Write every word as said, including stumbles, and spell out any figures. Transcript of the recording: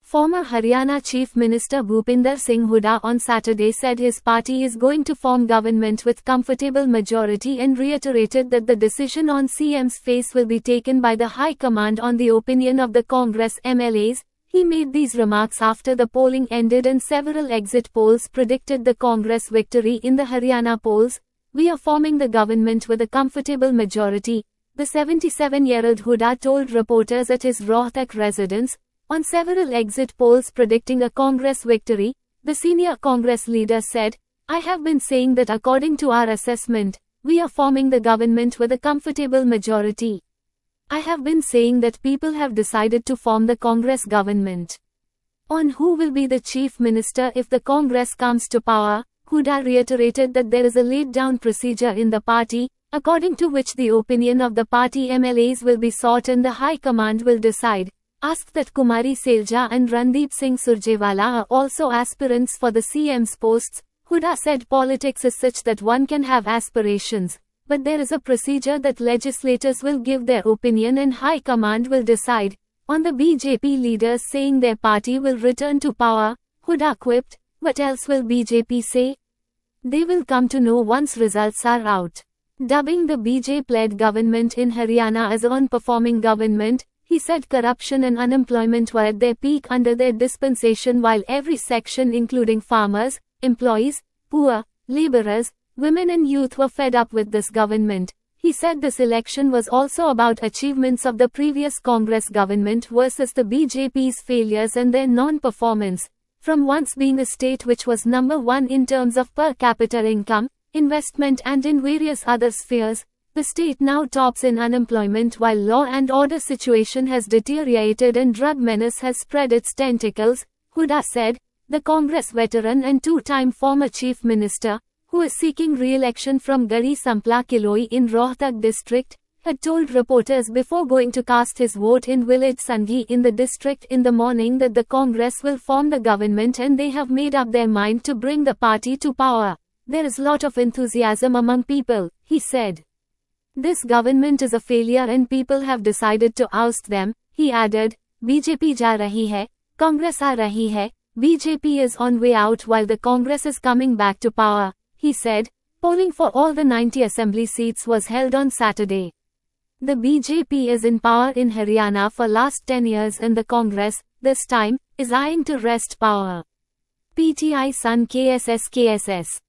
Former Haryana Chief Minister Bhupinder Singh Hooda on Saturday said his party is going to form government with comfortable majority and reiterated that the decision on C M's face will be taken by the High Command on the opinion of the Congress M L As. He made these remarks after the polling ended and several exit polls predicted the Congress victory in the Haryana polls. "We are forming the government with a comfortable majority," the seventy-seven-year-old Hooda told reporters at his Rohtak residence. On several exit polls predicting a Congress victory, the senior Congress leader said, "I have been saying that according to our assessment, we are forming the government with a comfortable majority. I have been saying that people have decided to form the Congress government. On who will be the chief minister if the Congress comes to power?" Hooda reiterated that there is a laid-down procedure in the party, according to which the opinion of the party M L As will be sought and the High Command will decide. Asked that Kumari Selja and Randeep Singh Surjewala are also aspirants for the C M's posts, Hooda said politics is such that one can have aspirations, but there is a procedure that legislators will give their opinion and High Command will decide. On the B J P leaders saying their party will return to power, Hooda quipped, "What else will B J P say? They will come to know once results are out." Dubbing the B J P-led government in Haryana as an unperforming government, he said corruption and unemployment were at their peak under their dispensation while every section including farmers, employees, poor, laborers, women and youth were fed up with this government. He said this election was also about achievements of the previous Congress government versus the B J P's failures and their non-performance. From once being a state which was number one in terms of per capita income, investment and in various other spheres, the state now tops in unemployment while law and order situation has deteriorated and drug menace has spread its tentacles, Hooda said. The Congress veteran and two-time former chief minister, who is seeking re-election from Gari Sampla Kiloi in Rohtak district, had told reporters before going to cast his vote in village Sanghi in the district in the morning that the Congress will form the government and they have made up their mind to bring the party to power. "There is lot of enthusiasm among people," he said. "This government is a failure and people have decided to oust them," he added. B J P ja rahi hai, Congress aa rahi hai, B J P is on way out while the Congress is coming back to power, he said. Polling for all the ninety assembly seats was held on Saturday. The B J P is in power in Haryana for last ten years and the Congress, this time, is eyeing to wrest power. P T I Sun K S S K S S